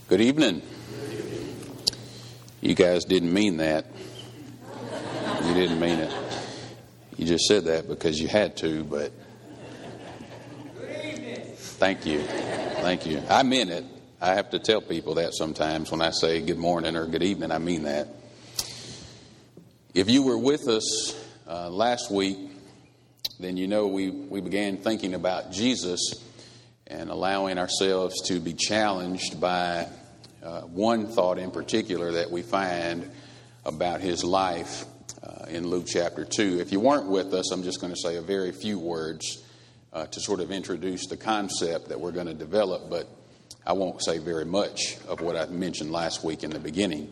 Good evening. You guys didn't mean that. You didn't mean it. You just said that because you had to, but thank you. Thank you. I meant it. I have to tell people that sometimes when I say good morning or good evening, I mean that. If you were with us last week, then you know we began thinking about Jesus and allowing ourselves to be challenged by one thought in particular that we find about his life in Luke chapter 2. If you weren't with us, I'm just going to say a very few words to sort of introduce the concept that we're going to develop, but I won't say very much of what I mentioned last week in the beginning.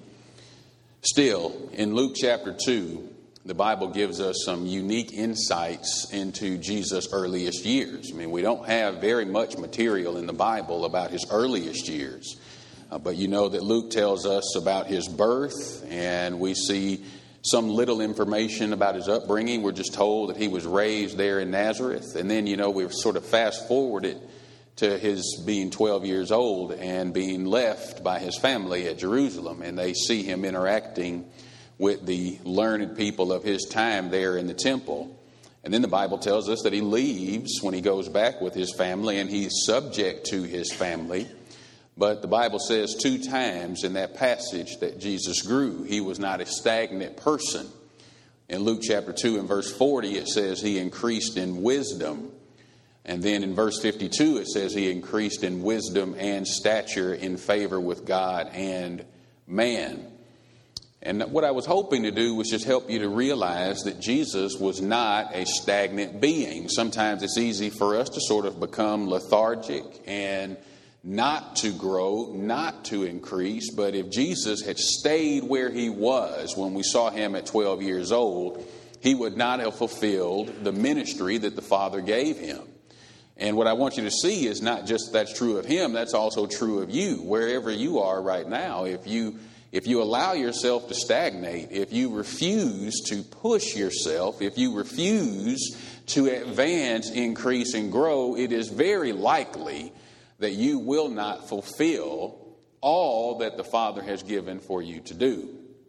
Still, in Luke chapter 2, the Bible gives us some unique insights into Jesus' earliest years. I mean, we don't have very much material in the Bible about his earliest years. But you know that Luke tells us about his birth, and we see some little information about his upbringing. We're just told that he was raised there in Nazareth. And then, you know, we've sort of fast forwarded to his being 12 years old and being left by his family at Jerusalem. And they see him interacting with the learned people of his time there in the temple. And then the Bible tells us that he leaves when he goes back with his family, and he's subject to his family. But the Bible says 2 times in that passage that Jesus grew. He was not a stagnant person. In Luke chapter 2 and verse 40, it says he increased in wisdom. And then in verse 52, it says he increased in wisdom and stature in favor with God and man. And what I was hoping to do was just help you to realize that Jesus was not a stagnant being. Sometimes it's easy for us to sort of become lethargic and not to grow, not to increase. But if Jesus had stayed where he was when we saw him at 12 years old, he would not have fulfilled the ministry that the Father gave him. And what I want you to see is not just that's true of him, that's also true of you. Wherever you are right now, if you allow yourself to stagnate, if you refuse to push yourself, if you refuse to advance, increase, and grow, it is very likely that you will not fulfill all that the Father has given for you to do.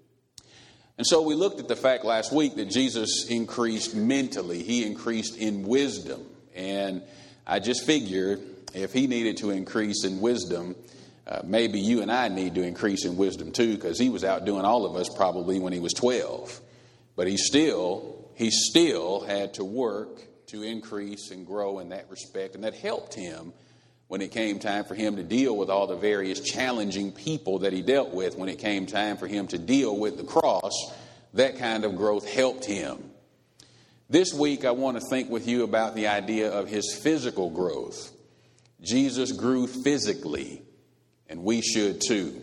And so we looked at the fact last week that Jesus increased mentally. He increased in wisdom. And I just figured if he needed to increase in wisdom, maybe you and I need to increase in wisdom too, because he was outdoing all of us probably when he was 12. But he still had to work to increase and grow in that respect. And that helped him when it came time for him to deal with all the various challenging people that he dealt with. When it came time for him to deal with the cross, that kind of growth helped him. This week I want to think with you about the idea of his physical growth. Jesus grew physically, and we should too.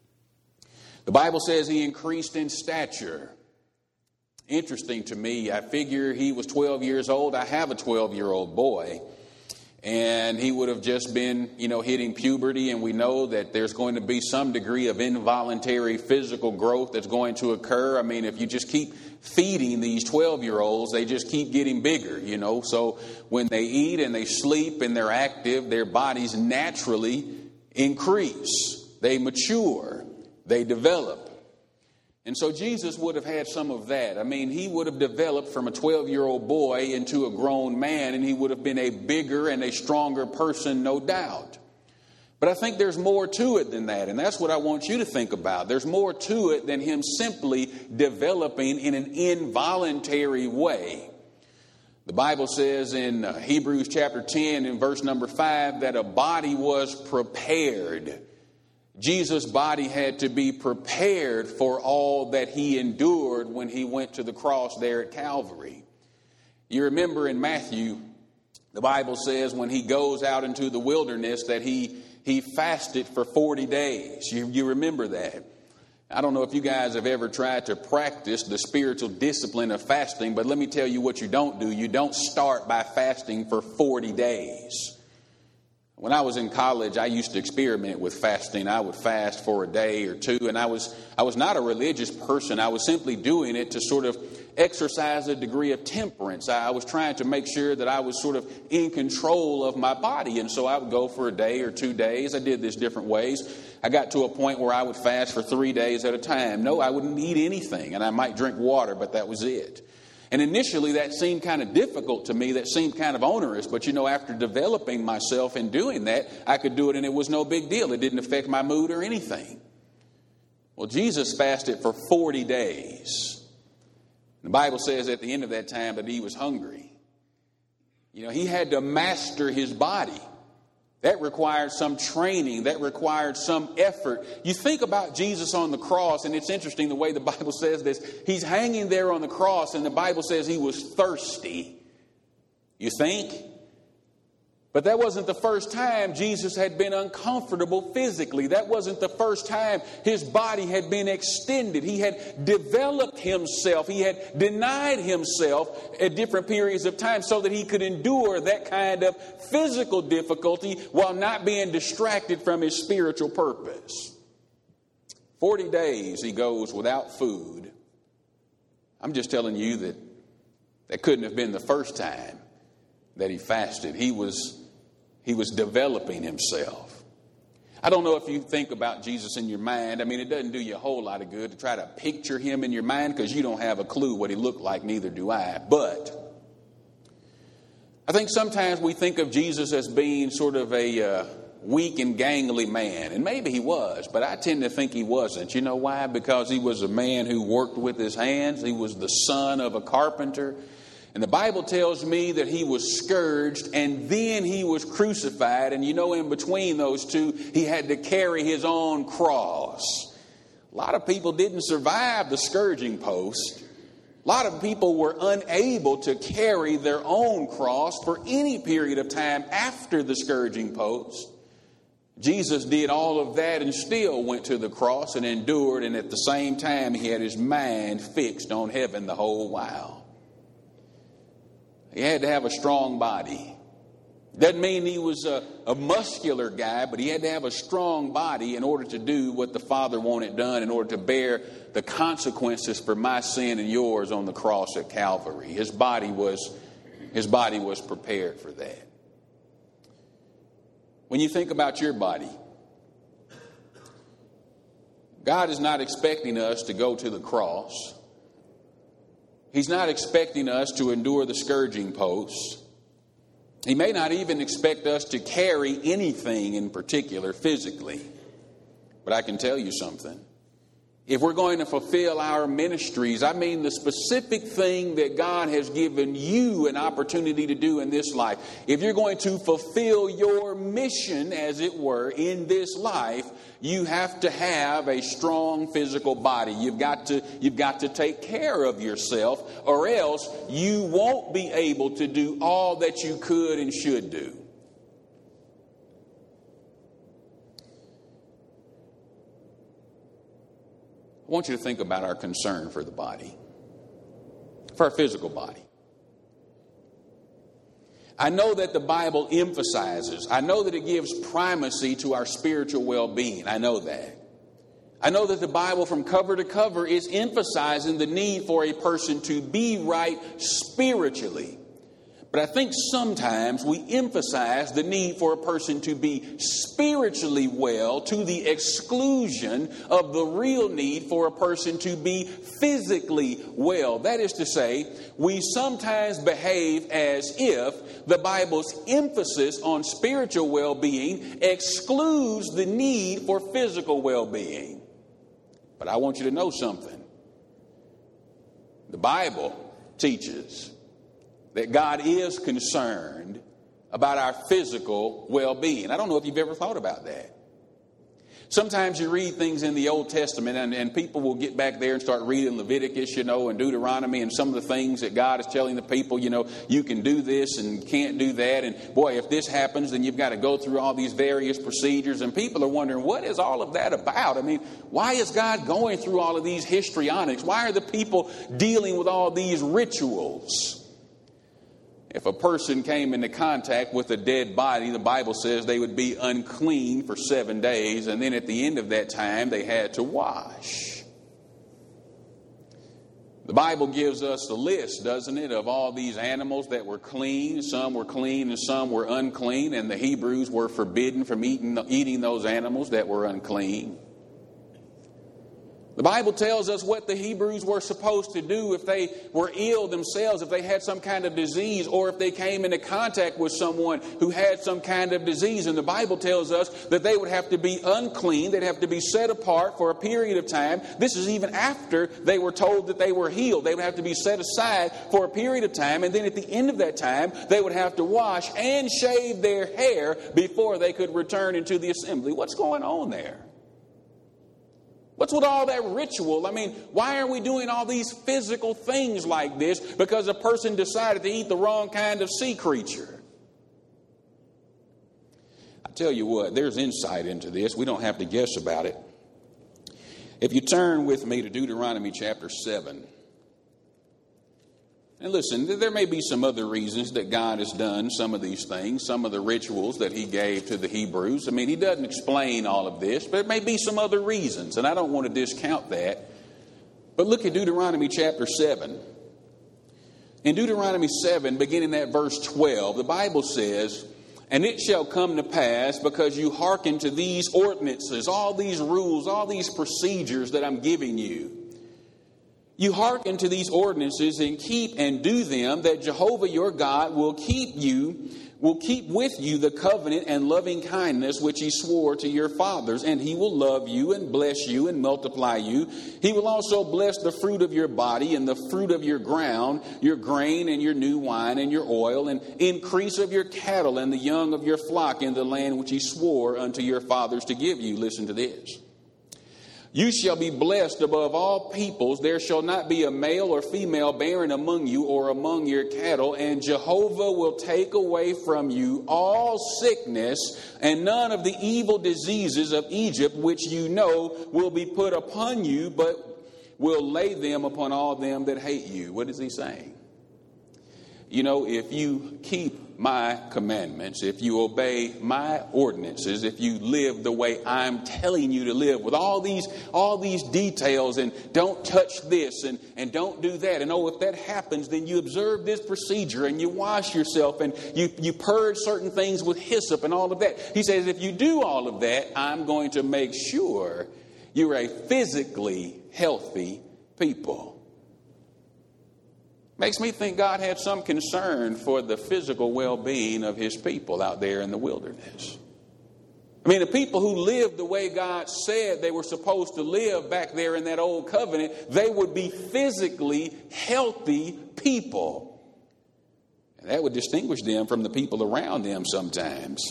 The Bible says he increased in stature. Interesting to me. I figure he was 12 years old. I have a 12-year-old boy. And he would have just been, hitting puberty. And we know that there's going to be some degree of involuntary physical growth that's going to occur. I mean, if you just keep feeding these 12-year-olds, they just keep getting bigger, So when they eat and they sleep and they're active, their bodies naturally increase. They mature. They develop. And so Jesus would have had some of that. I mean, he would have developed from a 12-year-old boy into a grown man, and he would have been a bigger and a stronger person, no doubt. But I think there's more to it than that, and that's what I want you to think about. There's more to it than him simply developing in an involuntary way. The Bible says in Hebrews chapter 10 and verse number 5 that a body was prepared. Jesus' body had to be prepared for all that he endured when he went to the cross there at Calvary. You remember in Matthew, the Bible says when he goes out into the wilderness that he fasted for 40 days. You remember that. I don't know if you guys have ever tried to practice the spiritual discipline of fasting, but let me tell you what you don't do. You don't start by fasting for 40 days. When I was in college, I used to experiment with fasting. I would fast for a day or two, and I was not a religious person. I was simply doing it to sort of exercise a degree of temperance. I was trying to make sure that I was sort of in control of my body. And so I would go for a day or 2 days. I did this different ways. I got to a point where I would fast for 3 days at a time. No, I wouldn't eat anything, and I might drink water, but that was it. And initially that seemed kind of difficult to me. That seemed kind of onerous. But, after developing myself and doing that, I could do it and it was no big deal. It didn't affect my mood or anything. Well, Jesus fasted for 40 days. The Bible says at the end of that time that he was hungry. He had to master his body. That required some training. That required some effort. You think about Jesus on the cross, and it's interesting the way the Bible says this. He's hanging there on the cross, and the Bible says he was thirsty. You think? But that wasn't the first time Jesus had been uncomfortable physically. That wasn't the first time his body had been extended. He had developed himself. He had denied himself at different periods of time so that he could endure that kind of physical difficulty while not being distracted from his spiritual purpose. 40 days he goes without food. I'm just telling you that couldn't have been the first time that he fasted. He was developing himself. I don't know if you think about Jesus in your mind. It doesn't do you a whole lot of good to try to picture him in your mind because you don't have a clue what he looked like, neither do I. But I think sometimes we think of Jesus as being sort of a weak and gangly man. And maybe he was, but I tend to think he wasn't. You know why? Because he was a man who worked with his hands. He was the son of a carpenter. And the Bible tells me that he was scourged and then he was crucified. And in between those two, he had to carry his own cross. A lot of people didn't survive the scourging post. A lot of people were unable to carry their own cross for any period of time after the scourging post. Jesus did all of that and still went to the cross and endured. And at the same time, he had his mind fixed on heaven the whole while. He had to have a strong body. Doesn't mean he was a muscular guy, but he had to have a strong body in order to do what the Father wanted done, in order to bear the consequences for my sin and yours on the cross at Calvary. His body was prepared for that. When you think about your body, God is not expecting us to go to the cross. He's not expecting us to endure the scourging posts. He may not even expect us to carry anything in particular physically. But I can tell you something. If we're going to fulfill our ministries, the specific thing that God has given you an opportunity to do in this life, if you're going to fulfill your mission, as it were, in this life, you have to have a strong physical body. You've got to take care of yourself, or else you won't be able to do all that you could and should do. I want you to think about our concern for the body, for our physical body. I know that the Bible emphasizes, I know that it gives primacy to our spiritual well-being. I know that. I know that the Bible from cover to cover is emphasizing the need for a person to be right spiritually. But I think sometimes we emphasize the need for a person to be spiritually well to the exclusion of the real need for a person to be physically well. That is to say, we sometimes behave as if the Bible's emphasis on spiritual well-being excludes the need for physical well-being. But I want you to know something. The Bible teaches that God is concerned about our physical well-being. I don't know if you've ever thought about that. Sometimes you read things in the Old Testament and people will get back there and start reading Leviticus, and Deuteronomy and some of the things that God is telling the people, you can do this and can't do that. And boy, if this happens, then you've got to go through all these various procedures. And people are wondering, what is all of that about? Why is God going through all of these histrionics? Why are the people dealing with all these rituals? If a person came into contact with a dead body, the Bible says they would be unclean for 7 days, and then at the end of that time, they had to wash. The Bible gives us a list, doesn't it, of all these animals that were clean. Some were clean and some were unclean, and the Hebrews were forbidden from eating those animals that were unclean. The Bible tells us what the Hebrews were supposed to do if they were ill themselves, if they had some kind of disease, or if they came into contact with someone who had some kind of disease. And the Bible tells us that they would have to be unclean. They'd have to be set apart for a period of time. This is even after they were told that they were healed. They would have to be set aside for a period of time. And then at the end of that time, they would have to wash and shave their hair before they could return into the assembly. What's going on there? What's with all that ritual? I mean, why are we doing all these physical things like this? Because a person decided to eat the wrong kind of sea creature. I tell you what, there's insight into this. We don't have to guess about it. If you turn with me to Deuteronomy chapter 7. And listen, there may be some other reasons that God has done some of these things, some of the rituals that he gave to the Hebrews. I mean, he doesn't explain all of this, but there may be some other reasons, and I don't want to discount that. But look at Deuteronomy chapter 7. In Deuteronomy 7, beginning at verse 12, the Bible says, "And it shall come to pass, because you hearken to these ordinances, all these rules, all these procedures that I'm giving you, you hearken to these ordinances and keep and do them, that Jehovah your God will keep with you the covenant and loving kindness which he swore to your fathers, and he will love you and bless you and multiply you. He will also bless the fruit of your body and the fruit of your ground, your grain and your new wine and your oil, and increase of your cattle and the young of your flock in the land which he swore unto your fathers to give you." Listen to this. "You shall be blessed above all peoples. There shall not be a male or female barren among you or among your cattle. And Jehovah will take away from you all sickness, and none of the evil diseases of Egypt, which you know will be put upon you, but will lay them upon all them that hate you." What is he saying? You know, if you keep my commandments, if you obey my ordinances, if you live the way I'm telling you to live, with all these details, and don't touch this and don't do that, and if that happens, then you observe this procedure and you wash yourself and you purge certain things with hyssop and all of that. He says, if you do all of that, I'm going to make sure you're a physically healthy people. Makes me think God had some concern for the physical well-being of his people out there in the wilderness. I mean, the people who lived the way God said they were supposed to live back there in that old covenant, they would be physically healthy people. And that would distinguish them from the people around them sometimes.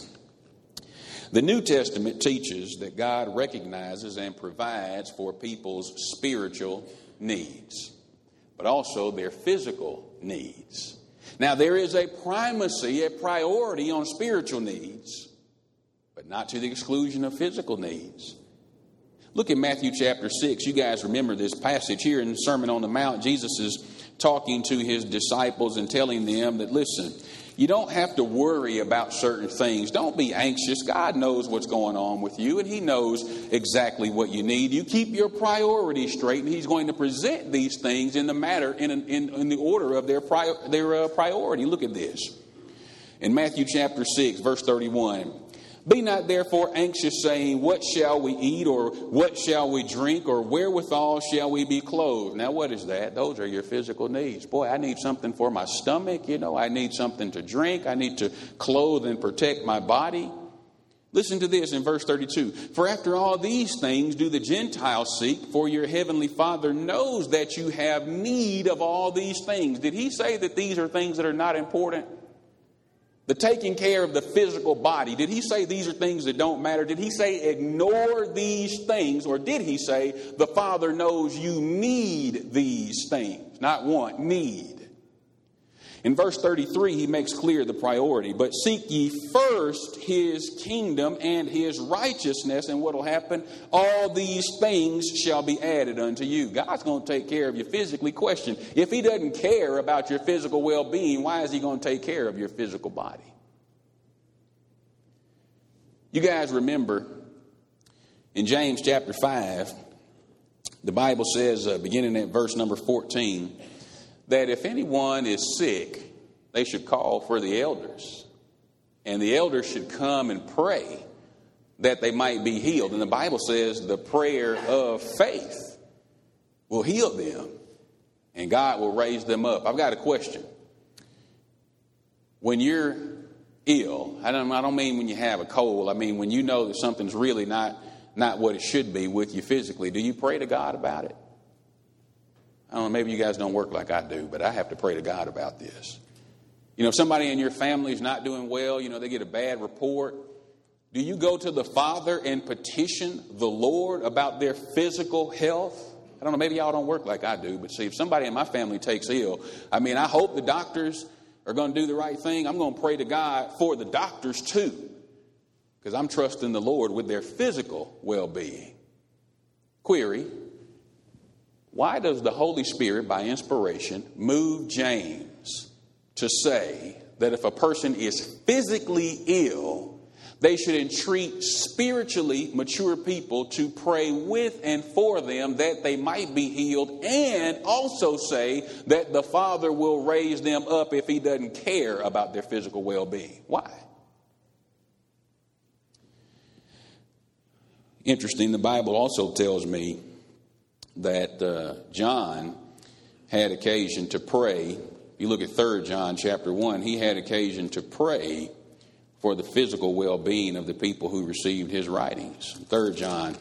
The New Testament teaches that God recognizes and provides for people's spiritual needs, but also their physical needs. Now, there is a primacy, a priority on spiritual needs, but not to the exclusion of physical needs. Look at Matthew chapter 6. You guys remember this passage here in the Sermon on the Mount. Jesus is talking to his disciples and telling them that, listen, you don't have to worry about certain things. Don't be anxious. God knows what's going on with you, and he knows exactly what you need. You keep your priorities straight, and he's going to present these things in the matter, in the order of their priority. Look at this. In Matthew chapter 6, verse 31. "Be not therefore anxious, saying, what shall we eat, or what shall we drink, or wherewithal shall we be clothed?" Now, what is that? Those are your physical needs. Boy, I need something for my stomach. I need something to drink. I need to clothe and protect my body. Listen to this in verse 32. "For after all these things do the Gentiles seek, for your heavenly Father knows that you have need of all these things." Did he say that these are things that are not important? The taking care of the physical body. Did he say these are things that don't matter? Did he say ignore these things? Or did he say the Father knows you need these things? Not want, need. In verse 33, he makes clear the priority. "But seek ye first his kingdom and his righteousness, and what will happen? All these things shall be added unto you." God's going to take care of you physically. Question: if he doesn't care about your physical well-being, why is he going to take care of your physical body? You guys remember in James chapter 5, The Bible says, beginning at verse number 14, that if anyone is sick, they should call for the elders. And the elders should come and pray that they might be healed. And the Bible says the prayer of faith will heal them, and God will raise them up. I've got a question. When you're ill, I don't mean when you have a cold. I mean when you know that something's really not what it should be with you physically. Do you pray to God about it? I don't know, maybe you guys don't work like I do, but I have to pray to God about this. You know, if somebody in your family is not doing well, they get a bad report. Do you go to the Father and petition the Lord about their physical health? I don't know, maybe y'all don't work like I do, but see, if somebody in my family takes ill, I hope the doctors are going to do the right thing. I'm going to pray to God for the doctors too, because I'm trusting the Lord with their physical well-being. Query: why does the Holy Spirit, by inspiration, move James to say that if a person is physically ill, they should entreat spiritually mature people to pray with and for them that they might be healed, and also say that the Father will raise them up if He doesn't care about their physical well-being? Why? Interesting, the Bible also tells me that John had occasion to pray. If you look at 3 John chapter 1, he had occasion to pray for the physical well-being of the people who received his writings. 3 John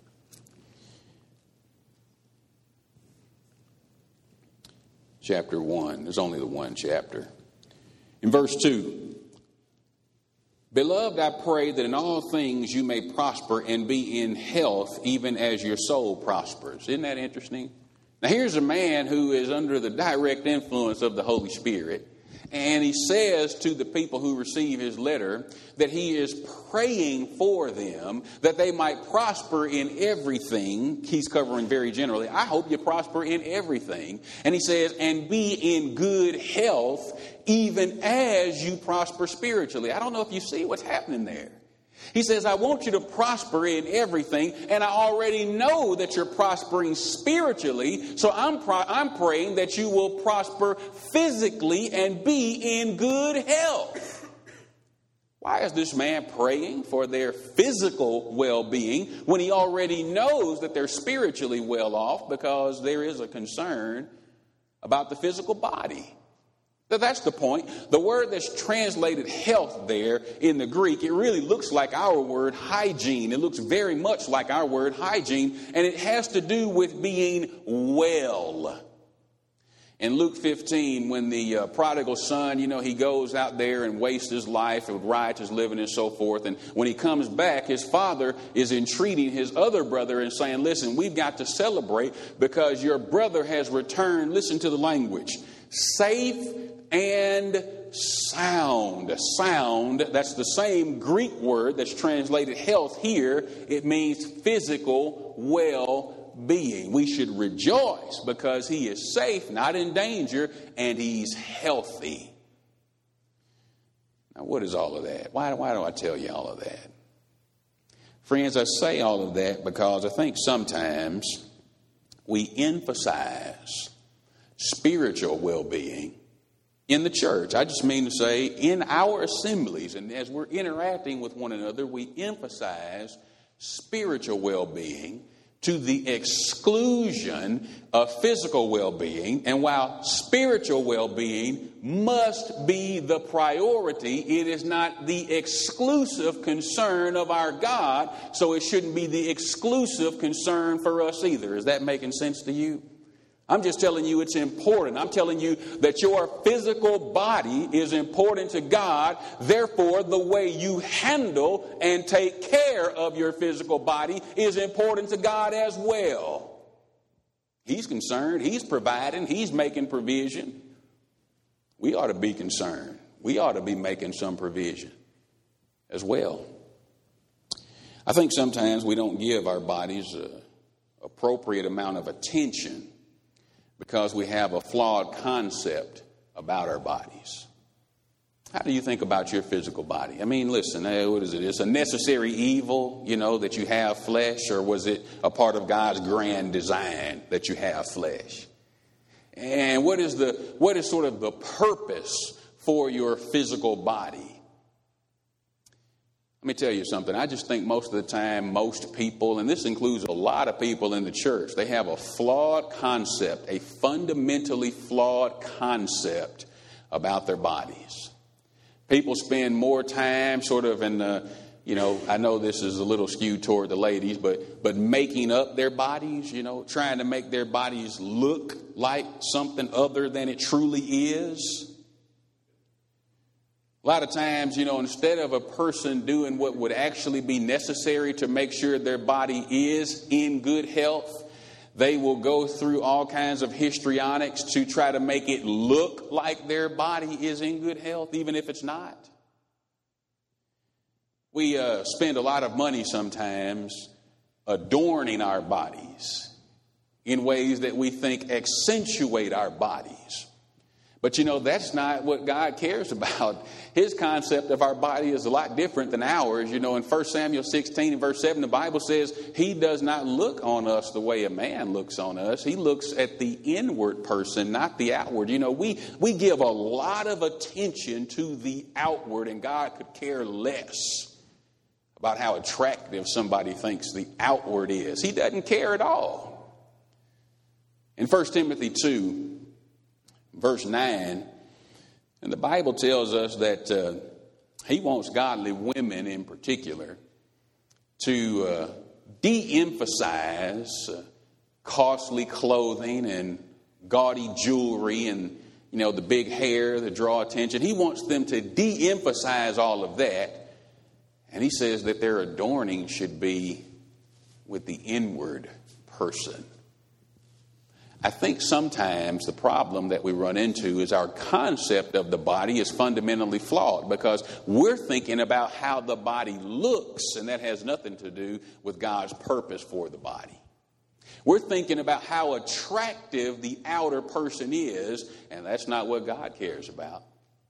chapter 1. There's only the one chapter. In verse 2, "Beloved, I pray that in all things you may prosper and be in health, even as your soul prospers." Isn't that interesting? Now here's a man who is under the direct influence of the Holy Spirit. And he says to the people who receive his letter that he is praying for them that they might prosper in everything. He's covering very generally. I hope you prosper in everything. And he says, and be in good health even as you prosper spiritually. I don't know if you see what's happening there. He says, I want you to prosper in everything, and I already know that you're prospering spiritually, so I'm praying that you will prosper physically and be in good health. Why is this man praying for their physical well-being when he already knows that they're spiritually well off? Because there is a concern about the physical body. That's the point. The word that's translated health there in the Greek, it really looks like our word hygiene. It looks very much like our word hygiene, and it has to do with being well. In Luke 15, when the prodigal son, he goes out there and wastes his life with riotous living and so forth. And when he comes back, his father is entreating his other brother and saying, listen, we've got to celebrate because your brother has returned. Listen to the language. Safe and sound. Sound, that's the same Greek word that's translated health here. It means physical well-being. We should rejoice because he is safe, not in danger, and he's healthy. Now, what is all of that? Why do I tell you all of that? Friends, I say all of that because I think sometimes we emphasize spiritual well-being in the church. I just mean to say in our assemblies, and as we're interacting with one another, we emphasize spiritual well-being to the exclusion of physical well-being. And while spiritual well-being must be the priority, it is not the exclusive concern of our God, so it shouldn't be the exclusive concern for us either. Is that making sense to you? I'm just telling you it's important. I'm telling you that your physical body is important to God. Therefore, the way you handle and take care of your physical body is important to God as well. He's concerned. He's providing. He's making provision. We ought to be concerned. We ought to be making some provision as well. I think sometimes we don't give our bodies an appropriate amount of attention because we have a flawed concept about our bodies. How do you think about your physical body? I mean, listen, what is it? It's a necessary evil, that you have flesh, or was it a part of God's grand design that you have flesh? And what is sort of the purpose for your physical body? Let me tell you something. I just think most of the time, most people, and this includes a lot of people in the church, they have a flawed concept, a fundamentally flawed concept about their bodies. People spend more time sort of in I know this is a little skewed toward the ladies, but making up their bodies, trying to make their bodies look like something other than it truly is. A lot of times, instead of a person doing what would actually be necessary to make sure their body is in good health, they will go through all kinds of histrionics to try to make it look like their body is in good health, even if it's not. We spend a lot of money sometimes adorning our bodies in ways that we think accentuate our bodies. But that's not what God cares about. His concept of our body is a lot different than ours. In 1 Samuel 16 and verse 7, the Bible says he does not look on us the way a man looks on us. He looks at the inward person, not the outward. We give a lot of attention to the outward, and God could care less about how attractive somebody thinks the outward is. He doesn't care at all. In 1 Timothy 2, verse 9, and the Bible tells us that he wants godly women in particular to de-emphasize costly clothing and gaudy jewelry and, the big hair that draw attention. He wants them to de-emphasize all of that. And he says that their adorning should be with the inward person. I think sometimes the problem that we run into is our concept of the body is fundamentally flawed because we're thinking about how the body looks, and that has nothing to do with God's purpose for the body. We're thinking about how attractive the outer person is, and that's not what God cares about.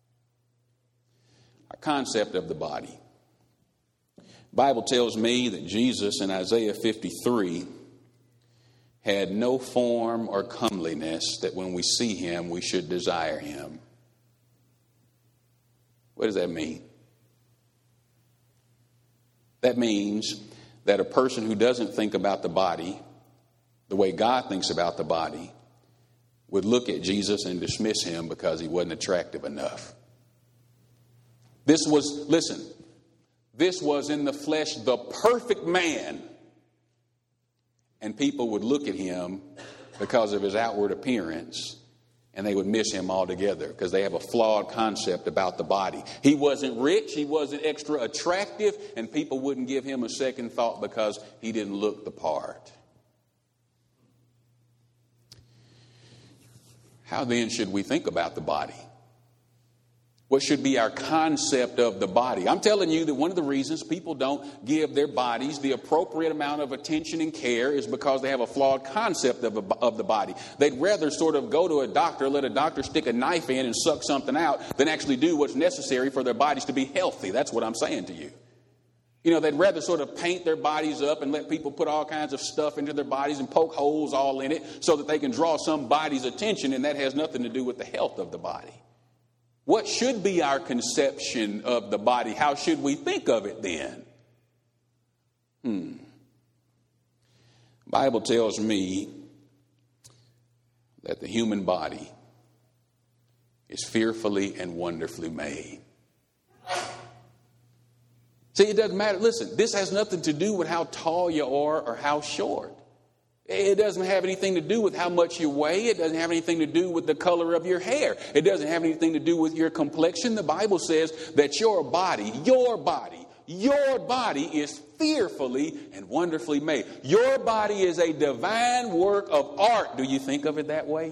Our concept of the body. The Bible tells me that Jesus in Isaiah 53 had no form or comeliness that when we see him, we should desire him. What does that mean? That means that a person who doesn't think about the body the way God thinks about the body would look at Jesus and dismiss him because he wasn't attractive enough. This was in the flesh the perfect man. And people would look at him because of his outward appearance, and they would miss him altogether because they have a flawed concept about the body. He wasn't rich, he wasn't extra attractive, and people wouldn't give him a second thought because he didn't look the part. How then should we think about the body? What should be our concept of the body? I'm telling you that one of the reasons people don't give their bodies the appropriate amount of attention and care is because they have a flawed concept of the body. They'd rather sort of go to a doctor, let a doctor stick a knife in and suck something out than actually do what's necessary for their bodies to be healthy. That's what I'm saying to you. They'd rather sort of paint their bodies up and let people put all kinds of stuff into their bodies and poke holes all in it so that they can draw somebody's attention, and that has nothing to do with the health of the body. What should be our conception of the body? How should we think of it then? The Bible tells me that the human body is fearfully and wonderfully made. See, it doesn't matter. Listen, this has nothing to do with how tall you are or how short. It doesn't have anything to do with how much you weigh. It doesn't have anything to do with the color of your hair. It doesn't have anything to do with your complexion. The Bible says that your body is fearfully and wonderfully made. Your body is a divine work of art. Do you think of it that way?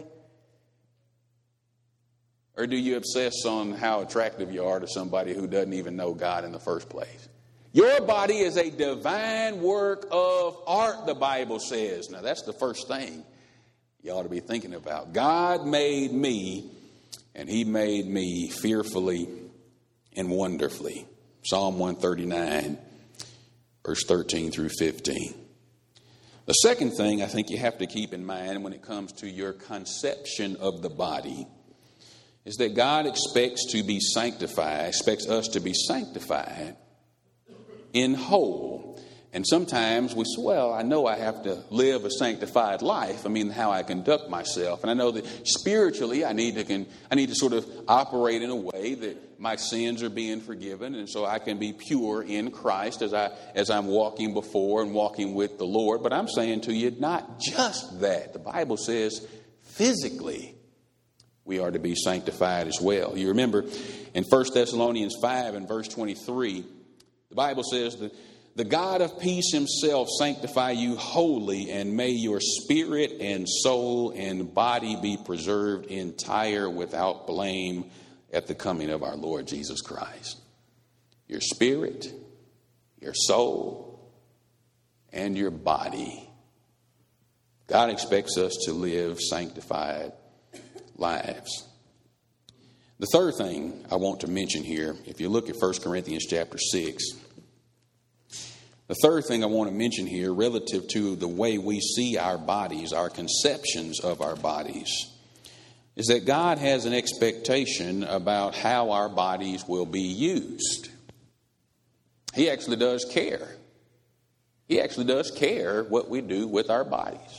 Or do you obsess on how attractive you are to somebody who doesn't even know God in the first place? Your body is a divine work of art, the Bible says. Now, that's the first thing you ought to be thinking about. God made me, and he made me fearfully and wonderfully. Psalm 139, verse 13 through 15. The second thing I think you have to keep in mind when it comes to your conception of the body is that God expects us to be sanctified in whole. And sometimes we say, well, I know I have to live a sanctified life. I mean, how I conduct myself. And I know that spiritually I need to sort of operate in a way that my sins are being forgiven. And so I can be pure in Christ as I'm walking before and walking with the Lord. But I'm saying to you, not just that. The Bible says physically we are to be sanctified as well. You remember in 1 Thessalonians 5 and verse 23, the Bible says that the God of peace himself sanctify you wholly, and may your spirit and soul and body be preserved entire without blame at the coming of our Lord Jesus Christ. Your spirit, your soul, and your body. God expects us to live sanctified lives. The third thing I want to mention here, if you look at 1 Corinthians chapter 6, the third thing I want to mention here relative to the way we see our bodies, our conceptions of our bodies, is that God has an expectation about how our bodies will be used. He actually does care. He actually does care what we do with our bodies.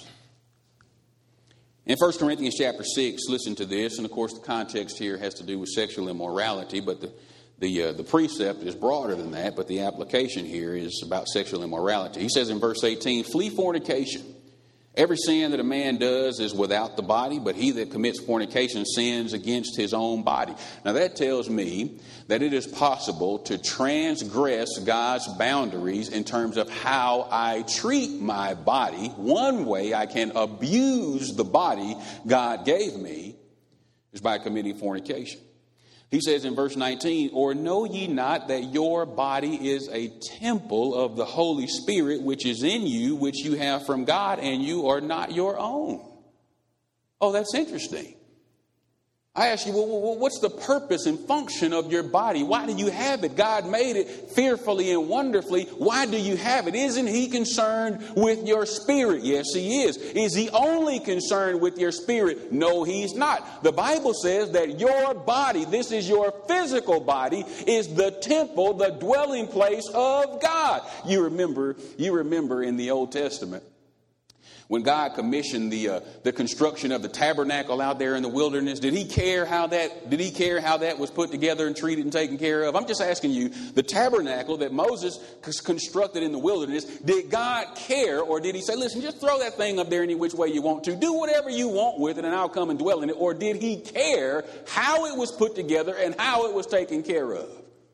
In 1 Corinthians chapter 6, listen to this, and of course the context here has to do with sexual immorality, but the precept is broader than that, but the application here is about sexual immorality. He says in verse 18, flee fornication. Every sin that a man does is without the body, but he that commits fornication sins against his own body. Now that tells me that it is possible to transgress God's boundaries in terms of how I treat my body. One way I can abuse the body God gave me is by committing fornication. He says in verse 19, or know ye not that your body is a temple of the Holy Spirit which is in you, which you have from God, and you are not your own? Oh, that's interesting. I ask you, well, what's the purpose and function of your body? Why do you have it? God made it fearfully and wonderfully. Why do you have it? Isn't he concerned with your spirit? Yes, he is. Is he only concerned with your spirit? No, he's not. The Bible says that your body, this is your physical body, is the temple, the dwelling place of God. You remember in the Old Testament, when God commissioned the construction of the tabernacle out there in the wilderness, did he care how that was put together and treated and taken care of? I'm just asking you, the tabernacle that Moses constructed in the wilderness, did God care, or did he say, listen, just throw that thing up there any which way you want to, do whatever you want with it and I'll come and dwell in it? Or did he care how it was put together and how it was taken care of?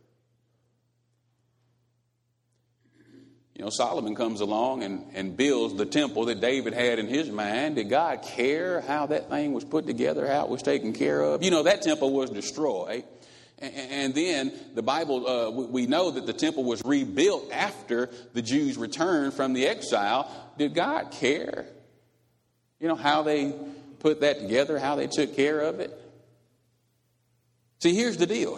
You know, Solomon comes along and builds the temple that David had in his mind. Did God care how that thing was put together, how it was taken care of? You know, that temple was destroyed. And then the Bible, we know that the temple was rebuilt after the Jews returned from the exile. Did God care, you know, how they put that together, how they took care of it? See, here's the deal.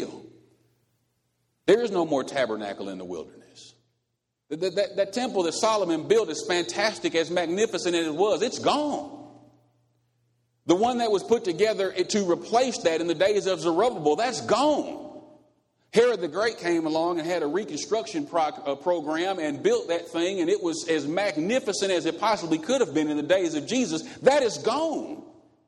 There is no more tabernacle in the wilderness. That temple that Solomon built, as fantastic, as magnificent as it was, it's gone. The one that was put together to replace that in the days of Zerubbabel, that's gone. Herod the Great came along and had a reconstruction program and built that thing, and it was as magnificent as it possibly could have been in the days of Jesus. That is gone.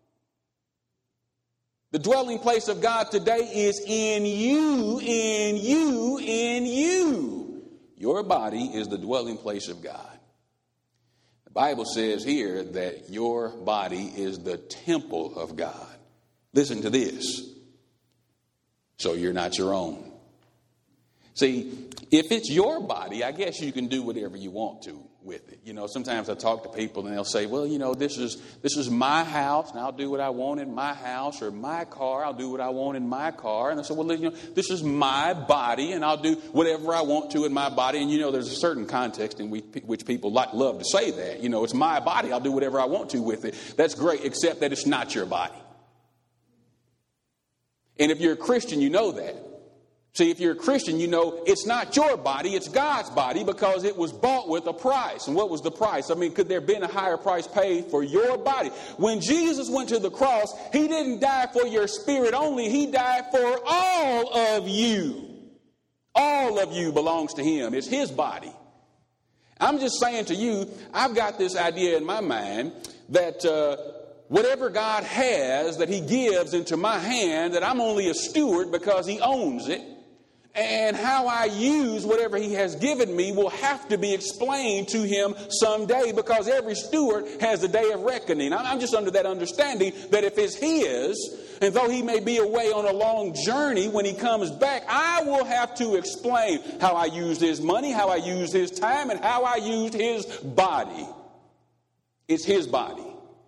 The dwelling place of God today is in you, in you, in you. Your body is the dwelling place of God. The Bible says here that your body is the temple of God. Listen to this. So you're not your own. See, if it's your body, I guess you can do whatever you want to with it. You know, sometimes I talk to people and they'll say, well, you know, this is my house and I'll do what I want in my house, or my car, I'll do what I want in my car. And I say, well, you know, this is my body and I'll do whatever I want to in my body. And, you know, there's a certain context in which people love to say that. You know, it's my body, I'll do whatever I want to with it. That's great, except that it's not your body. And if you're a Christian, you know that. See, if you're a Christian, you know it's not your body, it's God's body, because it was bought with a price. And what was the price? I mean, could there have been a higher price paid for your body? When Jesus went to the cross, he didn't die for your spirit only. He died for all of you. All of you belongs to him. It's his body. I'm just saying to you, I've got this idea in my mind that whatever God has that he gives into my hand, that I'm only a steward because he owns it. And how I use whatever he has given me will have to be explained to him someday, because every steward has a day of reckoning. I'm just under that understanding that if it's his, and though he may be away on a long journey, when he comes back, I will have to explain how I used his money, how I used his time, and how I used his body. It's his body.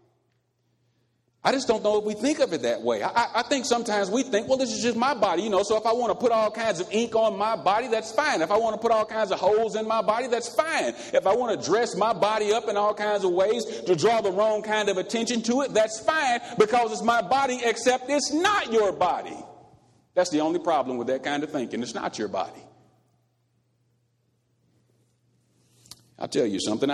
I just don't know if we think of it that way. I think sometimes we think, well, this is just my body, so if I want to put all kinds of ink on my body, that's fine. If I want to put all kinds of holes in my body, that's fine. If I want to dress my body up in all kinds of ways to draw the wrong kind of attention to it, that's fine, because it's my body, except it's not your body. That's the only problem with that kind of thinking. It's not your body. I'll tell you something.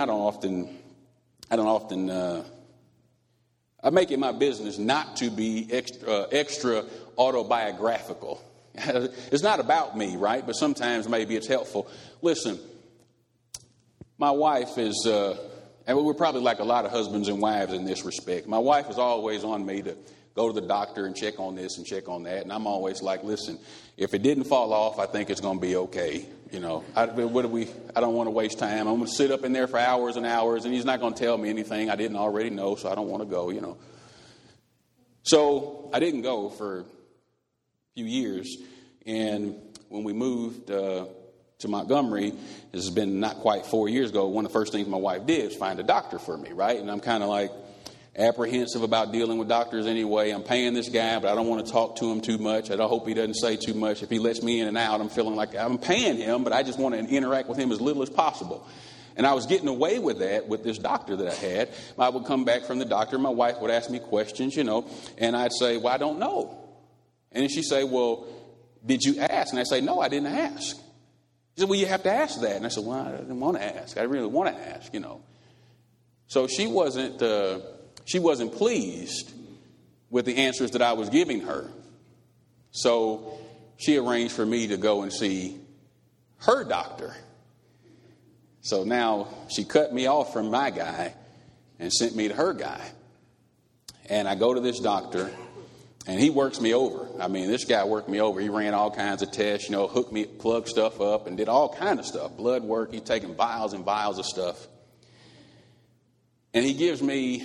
I make it my business not to be extra autobiographical. It's not about me, right? But sometimes maybe it's helpful. Listen, my wife is, and we're probably like a lot of husbands and wives in this respect. My wife is always on me to go to the doctor and check on this and check on that. And I'm always like, listen, if it didn't fall off, I think it's going to be okay. I don't want to waste time. I'm going to sit up in there for hours and hours, and he's not going to tell me anything I didn't already know, so I don't want to go, So I didn't go for a few years, and when we moved to Montgomery, this has been not quite 4 years ago, one of the first things my wife did was find a doctor for me, right? And I'm kind of like apprehensive about dealing with doctors anyway. I'm paying this guy, but I don't want to talk to him too much. I don't hope he doesn't say too much. If he lets me in and out, I'm feeling like I'm paying him, but I just want to interact with him as little as possible. And I was getting away with that with this doctor that I had. I would come back from the doctor. My wife would ask me questions, and I'd say, well, I don't know. And then she'd say, well, did you ask? And I'd say, no, I didn't ask. She said, well, you have to ask that. And I said, well, I didn't want to ask. I really want to ask, So she wasn't pleased with the answers that I was giving her. So she arranged for me to go and see her doctor. So now she cut me off from my guy and sent me to her guy. And I go to this doctor, and he works me over. I mean, this guy worked me over. He ran all kinds of tests, hooked me, plugged stuff up, and did all kinds of stuff. Blood work. He's taking vials and vials of stuff. And he gives me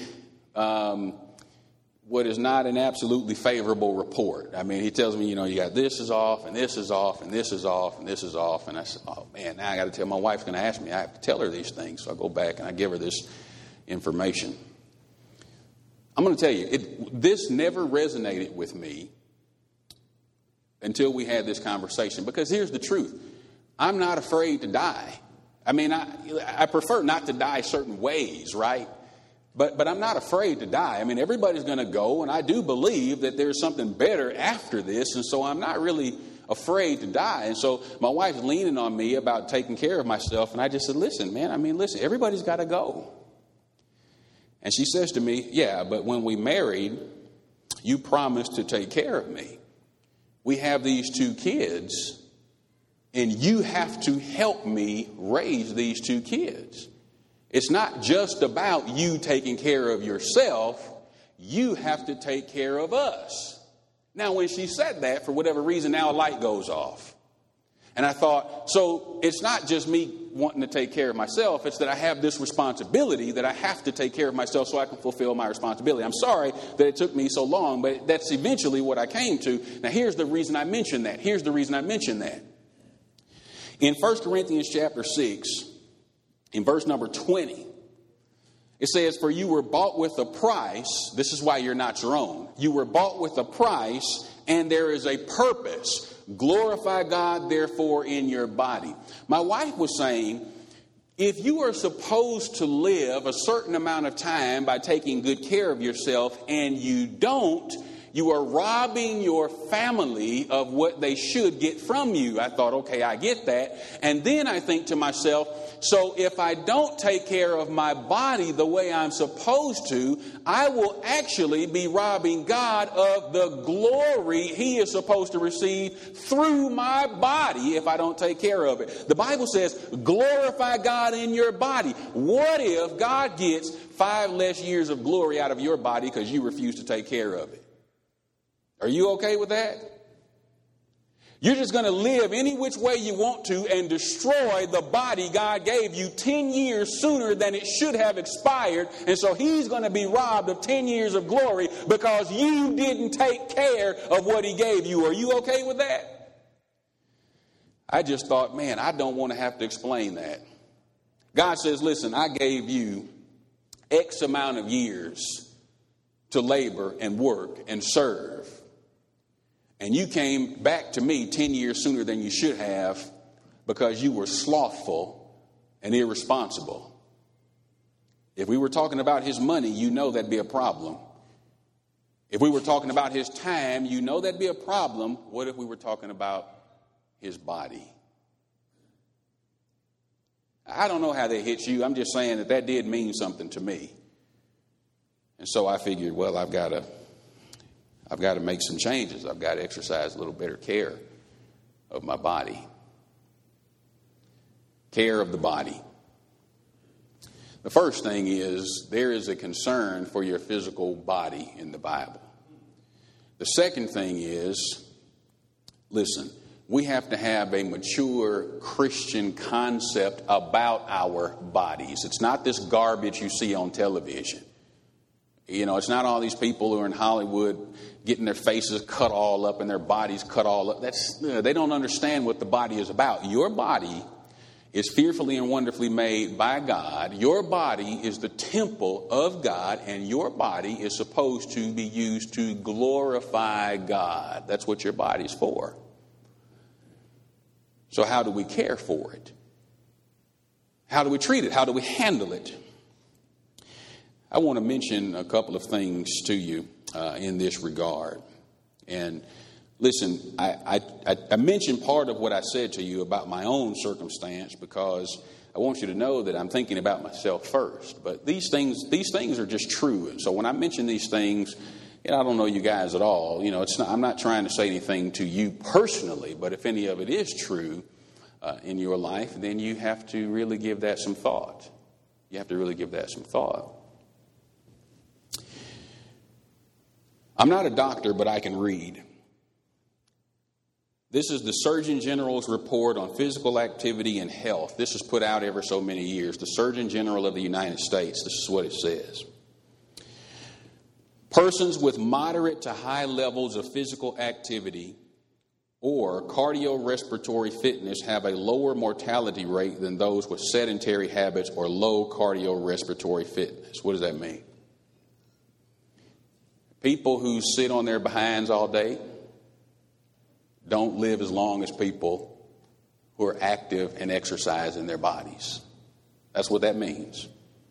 what is not an absolutely favorable report. I mean, he tells me, you got this is off, and this is off, and this is off, and this is off. And I said, oh, man, now I got to tell my wife's going to ask me. I have to tell her these things. So I go back and I give her this information. I'm going to tell you, this never resonated with me until we had this conversation. Because here's the truth. I'm not afraid to die. I mean, I prefer not to die certain ways, right? But I'm not afraid to die. I mean, everybody's going to go, and I do believe that there's something better after this, and so I'm not really afraid to die. And so my wife's leaning on me about taking care of myself, and I just said, listen, everybody's got to go. And she says to me, yeah, but when we married, you promised to take care of me. We have these 2 kids, and you have to help me raise these 2 kids. It's not just about you taking care of yourself. You have to take care of us. Now, when she said that, for whatever reason, now a light goes off. And I thought, so it's not just me wanting to take care of myself. It's that I have this responsibility that I have to take care of myself so I can fulfill my responsibility. I'm sorry that it took me so long, but that's eventually what I came to. Now, here's the reason I mentioned that. In 1 Corinthians chapter 6, in verse number 20, it says, for you were bought with a price. This is why you're not your own. You were bought with a price, and there is a purpose. Glorify God, therefore, in your body. My wife was saying, if you are supposed to live a certain amount of time by taking good care of yourself, and you don't, You are robbing your family of what they should get from you. I thought, okay, I get that. And then I think to myself, so if I don't take care of my body the way I'm supposed to, I will actually be robbing God of the glory He is supposed to receive through my body if I don't take care of it. The Bible says, glorify God in your body. What if God gets 5 less years of glory out of your body because you refuse to take care of it? Are you okay with that? You're just going to live any which way you want to and destroy the body God gave you 10 years sooner than it should have expired. And so He's going to be robbed of 10 years of glory because you didn't take care of what He gave you. Are you okay with that? I just thought, man, I don't want to have to explain that. God says, listen, I gave you X amount of years to labor and work and serve. And you came back to me 10 years sooner than you should have because you were slothful and irresponsible. If we were talking about His money, you know that'd be a problem. If we were talking about His time, you know that'd be a problem. What if we were talking about His body? I don't know how that hits you. I'm just saying that did mean something to me. And so I figured, well, I've got to make some changes. I've got to exercise a little better care of my body. Care of the body. The first thing is there is a concern for your physical body in the Bible. The second thing is, listen, we have to have a mature Christian concept about our bodies. It's not this garbage you see on television. You know, it's not all these people who are in Hollywood getting their faces cut all up and their bodies cut all up. They don't understand what the body is about. Your body is fearfully and wonderfully made by God. Your body is the temple of God, and your body is supposed to be used to glorify God. That's what your body's for. So how do we care for it? How do we treat it? How do we handle it? I want to mention a couple of things to you in this regard. And listen, I mentioned part of what I said to you about my own circumstance because I want you to know that I'm thinking about myself first. But these things are just true. And so when I mention these things, I don't know you guys at all. I'm not trying to say anything to you personally, but if any of it is true in your life, then you have to really give that some thought. You have to really give that some thought. I'm not a doctor, but I can read. This is the Surgeon General's report on physical activity and health. This is put out every so many years. The Surgeon General of the United States, this is what it says. Persons with moderate to high levels of physical activity or cardiorespiratory fitness have a lower mortality rate than those with sedentary habits or low cardiorespiratory fitness. What does that mean? People who sit on their behinds all day don't live as long as people who are active and exercise in their bodies. That's what that means.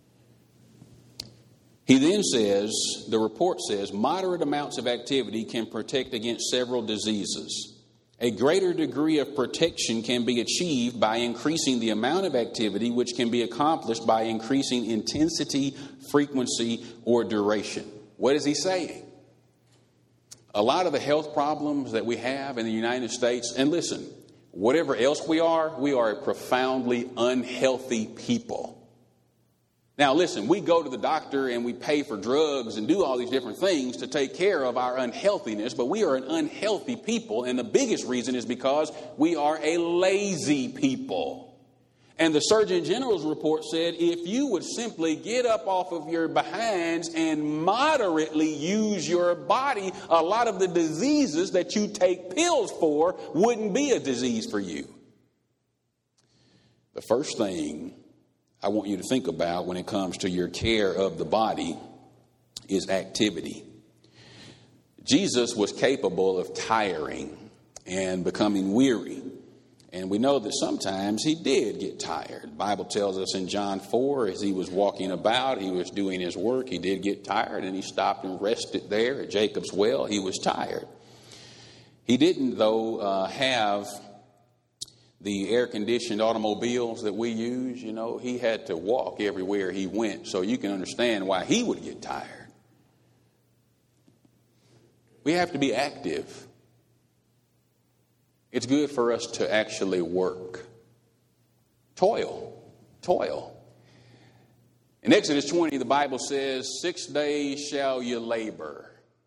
He then says, the report says, moderate amounts of activity can protect against several diseases. A greater degree of protection can be achieved by increasing the amount of activity, which can be accomplished by increasing intensity, frequency, or duration. What is he saying? A lot of the health problems that we have in the United States, and listen, whatever else we are a profoundly unhealthy people. Now, listen, we go to the doctor and we pay for drugs and do all these different things to take care of our unhealthiness, but we are an unhealthy people, and the biggest reason is because we are a lazy people. And the Surgeon General's report said if you would simply get up off of your behinds and moderately use your body, a lot of the diseases that you take pills for wouldn't be a disease for you. The first thing I want you to think about when it comes to your care of the body is activity. Jesus was capable of tiring and becoming weary. And we know that sometimes he did get tired. The Bible tells us in John 4, as he was walking about, he was doing his work, he did get tired, and he stopped and rested there at Jacob's well. He was tired. He didn't, though, have the air-conditioned automobiles that we use. You know, he had to walk everywhere he went, so you can understand why he would get tired. We have to be active. It's good for us to actually work. Toil. In Exodus 20, the Bible says, 6 days shall you labor.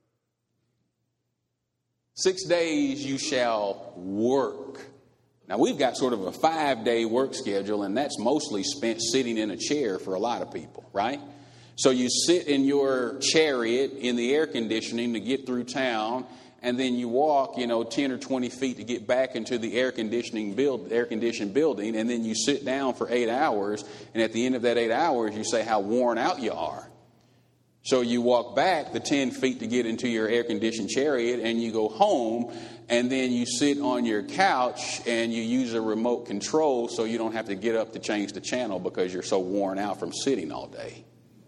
6 days you shall work. Now, we've got sort of a 5-day work schedule, and that's mostly spent sitting in a chair for a lot of people, right? So you sit in your chariot in the air conditioning to get through town, and then you walk, 10 or 20 feet to get back into the air-conditioned building, and then you sit down for 8 hours, and at the end of that 8 hours, you say how worn out you are. So you walk back the 10 feet to get into your air-conditioned chariot, and you go home, and then you sit on your couch, and you use a remote control so you don't have to get up to change the channel because you're so worn out from sitting all day.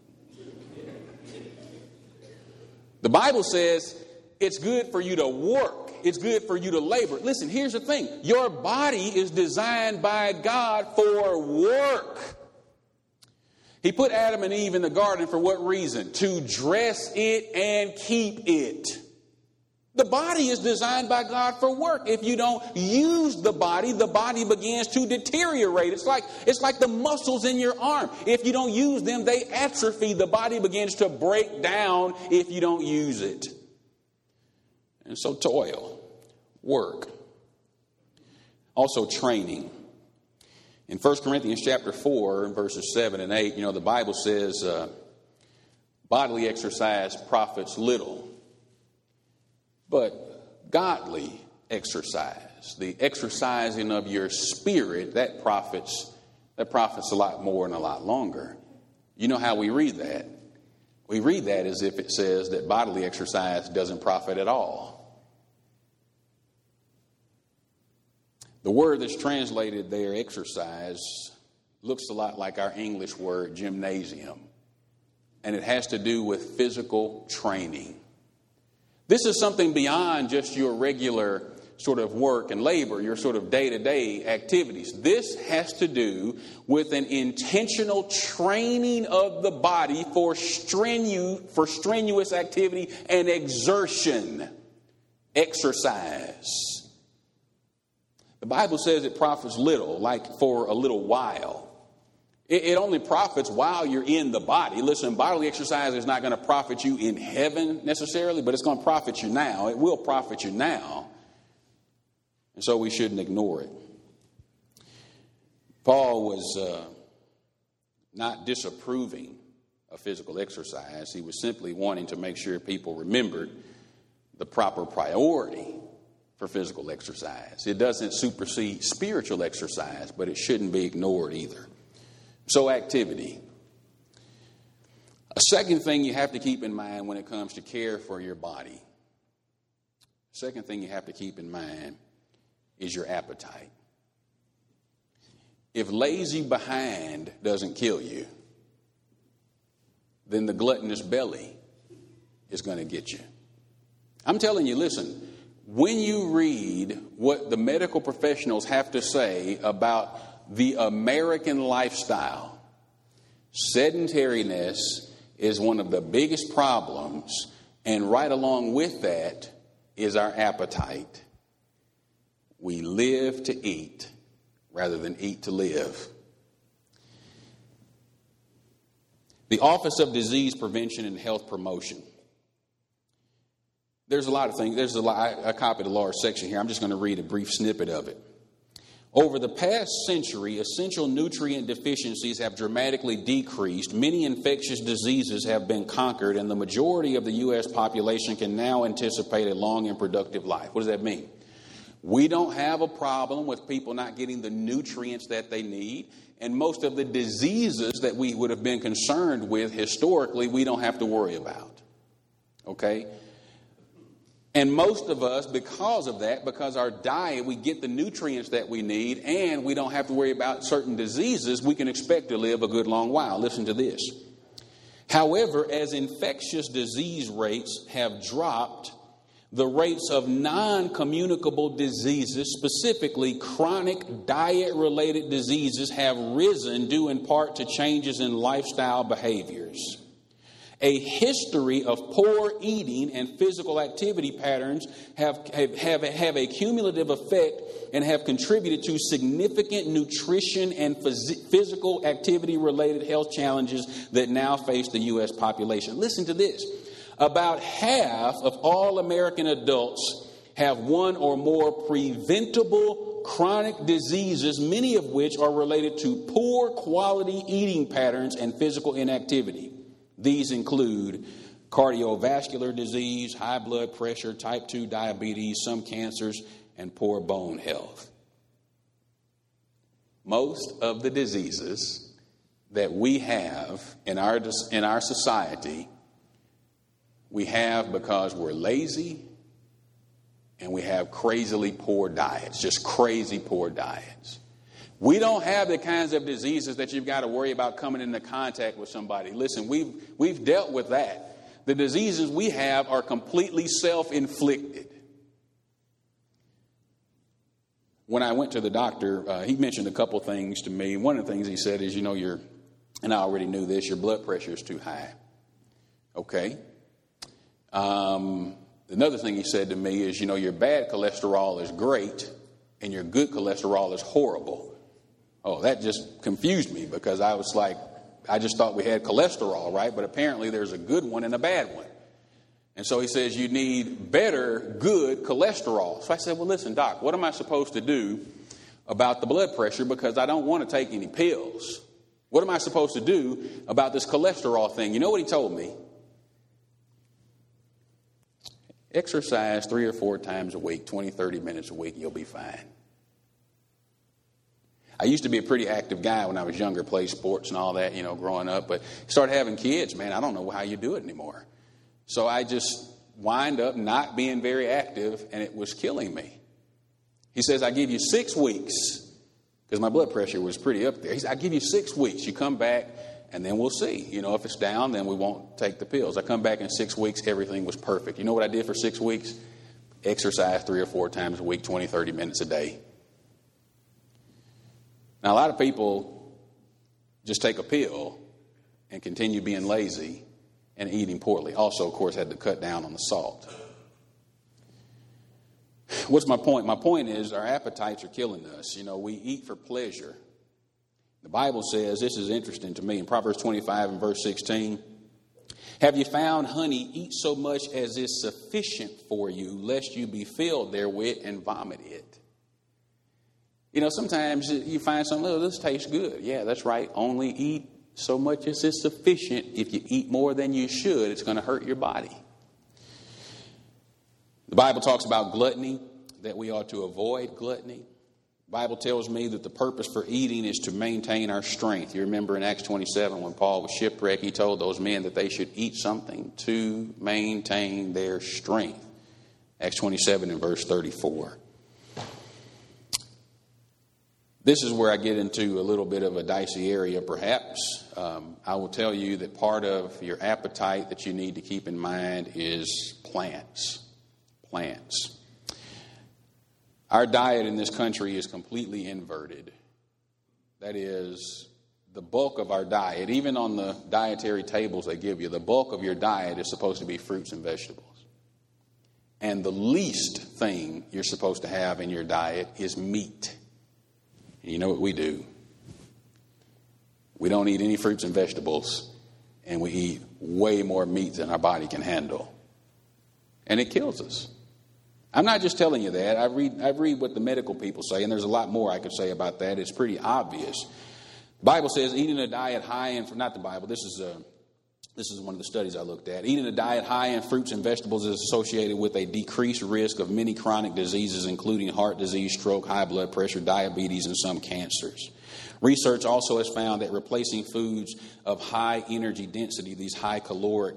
The Bible says it's good for you to work. It's good for you to labor. Listen, here's the thing. Your body is designed by God for work. He put Adam and Eve in the garden for what reason? To dress it and keep it. The body is designed by God for work. If you don't use the body begins to deteriorate. It's like the muscles in your arm. If you don't use them, they atrophy. The body begins to break down if you don't use it. And so toil, work, also training. In 1 Corinthians chapter 4, verses 7 and 8, the Bible says bodily exercise profits little, but godly exercise, the exercising of your spirit, that profits a lot more and a lot longer. You know how we read that? We read that as if it says that bodily exercise doesn't profit at all. The word that's translated there, exercise, looks a lot like our English word, gymnasium. And it has to do with physical training. This is something beyond just your regular sort of work and labor, your sort of day-to-day activities. This has to do with an intentional training of the body for strenuous activity and exertion, exercise. The Bible says it profits little, like for a little while. It only profits while you're in the body. Listen, bodily exercise is not going to profit you in heaven necessarily, but it's going to profit you now. It will profit you now. And so we shouldn't ignore it. Paul was not disapproving of physical exercise. He was simply wanting to make sure people remembered the proper priority for physical exercise. It doesn't supersede spiritual exercise, but it shouldn't be ignored either. So activity. A second thing you have to keep in mind when it comes to care for your body. Second thing you have to keep in mind is your appetite. If lazy behind doesn't kill you, then the gluttonous belly is going to get you. I'm telling you, listen, when you read what the medical professionals have to say about the American lifestyle, sedentariness is one of the biggest problems, and right along with that is our appetite. We live to eat rather than eat to live. The Office of Disease Prevention and Health Promotion. There's a lot of things. I copied a large section here. I'm just going to read a brief snippet of it. Over the past century, essential nutrient deficiencies have dramatically decreased. Many infectious diseases have been conquered, and the majority of the U.S. population can now anticipate a long and productive life. What does that mean? We don't have a problem with people not getting the nutrients that they need, and most of the diseases that we would have been concerned with historically, we don't have to worry about. Okay? And most of us, because of that, because our diet, we get the nutrients that we need, and we don't have to worry about certain diseases, we can expect to live a good long while. Listen to this. However, as infectious disease rates have dropped, the rates of non-communicable diseases, specifically chronic diet-related diseases, have risen due in part to changes in lifestyle behaviors. A history of poor eating and physical activity patterns have a cumulative effect and have contributed to significant nutrition and physical activity-related health challenges that now face the U.S. population. Listen to this. About half of all American adults have one or more preventable chronic diseases, many of which are related to poor quality eating patterns and physical inactivity. These include cardiovascular disease, high blood pressure, type 2 diabetes, some cancers, and poor bone health. Most of the diseases that we have in our society, we have because we're lazy and we have crazily poor diets, just crazy poor diets. We don't have the kinds of diseases that you've got to worry about coming into contact with somebody. Listen, we've dealt with that. The diseases we have are completely self-inflicted. When I went to the doctor, he mentioned a couple things to me. One of the things he said is, and I already knew this, your blood pressure is too high. Okay. Another thing he said to me is, your bad cholesterol is great and your good cholesterol is horrible. Oh, that just confused me because I was like, I just thought we had cholesterol, right? But apparently there's a good one and a bad one. And so he says you need better, good cholesterol. So I said, well, listen, Doc, what am I supposed to do about the blood pressure? Because I don't want to take any pills. What am I supposed to do about this cholesterol thing? You know what he told me? Exercise 3 or 4 times a week, 20, 30 minutes a week, and you'll be fine. I used to be a pretty active guy when I was younger, played sports and all that, growing up. But started having kids, man, I don't know how you do it anymore. So I just wind up not being very active, and it was killing me. He says, I give you 6 weeks, because my blood pressure was pretty up there. He said, I give you 6 weeks. You come back, and then we'll see. If it's down, then we won't take the pills. I come back in 6 weeks, everything was perfect. You know what I did for 6 weeks? Exercise 3 or 4 times a week, 20, 30 minutes a day. Now, a lot of people just take a pill and continue being lazy and eating poorly. Also, of course, had to cut down on the salt. What's my point? My point is our appetites are killing us. We eat for pleasure. The Bible says, this is interesting to me, in Proverbs 25 and verse 16, have you found honey, eat so much as is sufficient for you, lest you be filled therewith and vomit it. Sometimes you find something, oh, this tastes good. Yeah, that's right. Only eat so much as is sufficient. If you eat more than you should, it's going to hurt your body. The Bible talks about gluttony, that we ought to avoid gluttony. The Bible tells me that the purpose for eating is to maintain our strength. You remember in Acts 27 when Paul was shipwrecked, he told those men that they should eat something to maintain their strength. Acts 27 and verse 34. This is where I get into a little bit of a dicey area, perhaps. I will tell you that part of your appetite that you need to keep in mind is plants. Plants. Our diet in this country is completely inverted. That is, the bulk of our diet, even on the dietary tables they give you, the bulk of your diet is supposed to be fruits and vegetables. And the least thing you're supposed to have in your diet is meat. And you know what we do? We don't eat any fruits and vegetables, and we eat way more meat than our body can handle. And it kills us. I'm not just telling you that. I read what the medical people say, and there's a lot more I could say about that. It's pretty obvious. The Bible says eating a diet high in, not the Bible, this is one of the studies I looked at. Eating a diet high in fruits and vegetables is associated with a decreased risk of many chronic diseases, including heart disease, stroke, high blood pressure, diabetes, and some cancers. Research also has found that replacing foods of high energy density, these high caloric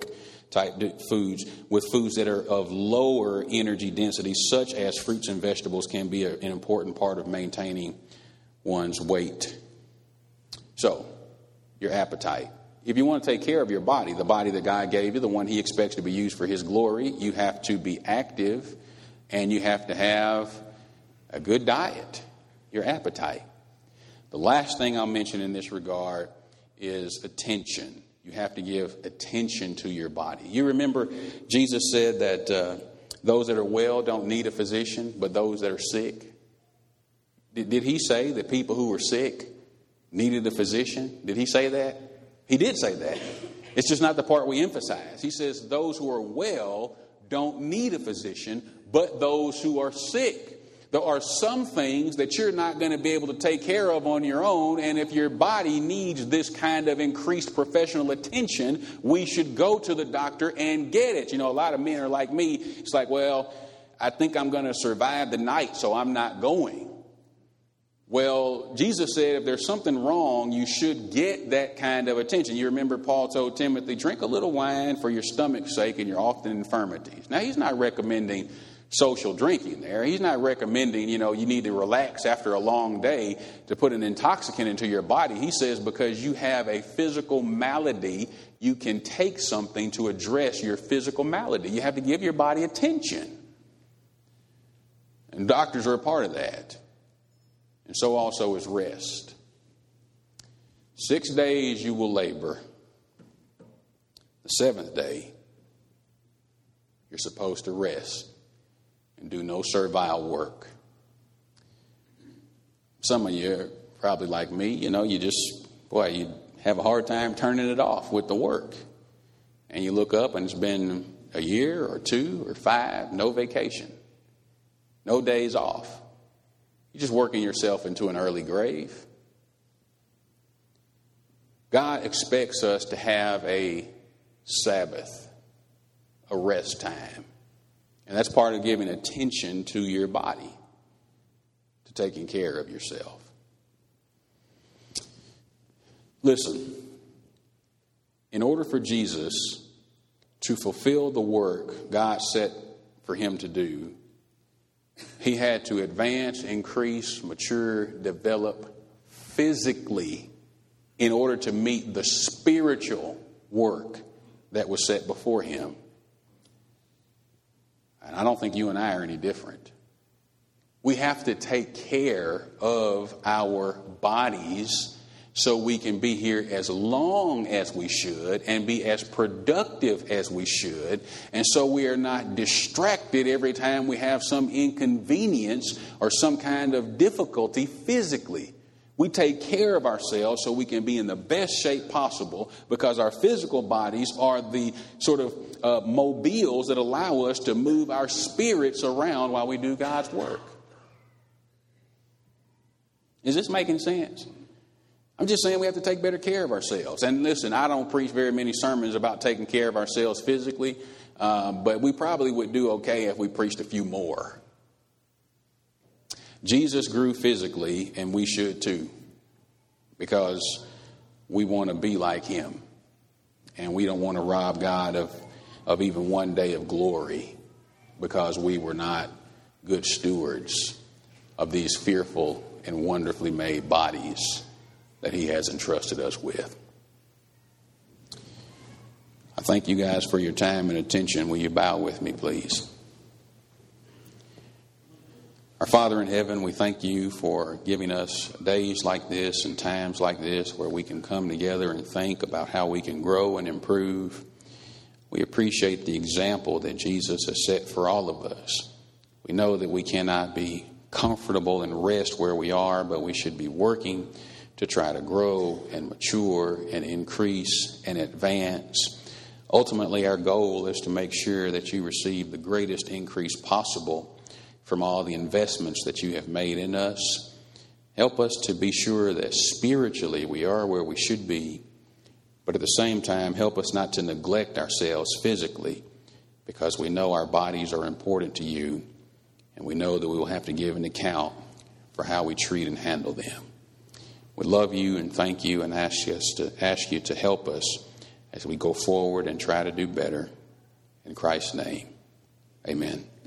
type foods with foods that are of lower energy density, such as fruits and vegetables, can be an important part of maintaining one's weight. So, your appetite. If you want to take care of your body, the body that God gave you, the one He expects to be used for His glory, you have to be active and you have to have a good diet, your appetite. The last thing I'll mention in this regard is attention. You have to give attention to your body. You remember Jesus said that those that are well don't need a physician, but those that are sick. Did He say that people who were sick needed a physician? Did He say that? He did say that. It's just not the part we emphasize. He says those who are well don't need a physician, but those who are sick. There are some things that you're not going to be able to take care of on your own, and if your body needs this kind of increased professional attention, we should go to the doctor and get it. You know, a lot of men are like me. It's like, well, I think I'm going to survive the night, so I'm not going. Well, Jesus said if there's something wrong, you should get that kind of attention. You remember Paul told Timothy, drink a little wine for your stomach's sake and your often infirmities. Now, he's not recommending social drinking there. He's not recommending, you need to relax after a long day to put an intoxicant into your body. He says because you have a physical malady, you can take something to address your physical malady. You have to give your body attention. And doctors are a part of that. And so also is rest. 6 days you will labor. The seventh day, you're supposed to rest and do no servile work. Some of you are probably like me, you have a hard time turning it off with the work. And you look up and it's been a year or 2 or 5, no vacation, no days off. You're just working yourself into an early grave. God expects us to have a Sabbath, a rest time. And that's part of giving attention to your body, to taking care of yourself. Listen, in order for Jesus to fulfill the work God set for Him to do, He had to advance, increase, mature, develop physically in order to meet the spiritual work that was set before Him. And I don't think you and I are any different. We have to take care of our bodies so we can be here as long as we should and be as productive as we should. And so we are not distracted every time we have some inconvenience or some kind of difficulty physically. We take care of ourselves so we can be in the best shape possible because our physical bodies are the sort of mobiles that allow us to move our spirits around while we do God's work. Is this making sense? I'm just saying we have to take better care of ourselves. And listen, I don't preach very many sermons about taking care of ourselves physically, but we probably would do okay if we preached a few more. Jesus grew physically, and we should too, because we want to be like Him. And we don't want to rob God of even one day of glory because we were not good stewards of these fearful and wonderfully made bodies that He has entrusted us with. I thank you guys for your time and attention. Will you bow with me, please? Our Father in heaven, we thank you for giving us days like this and times like this where we can come together and think about how we can grow and improve. We appreciate the example that Jesus has set for all of us. We know that we cannot be comfortable and rest where we are, but we should be working to try to grow and mature and increase and advance. Ultimately, our goal is to make sure that you receive the greatest increase possible from all the investments that you have made in us. Help us to be sure that spiritually we are where we should be, but at the same time, help us not to neglect ourselves physically, because we know our bodies are important to you, and we know that we will have to give an account for how we treat and handle them. We love you and thank you and ask you to help us as we go forward and try to do better. In Christ's name, amen.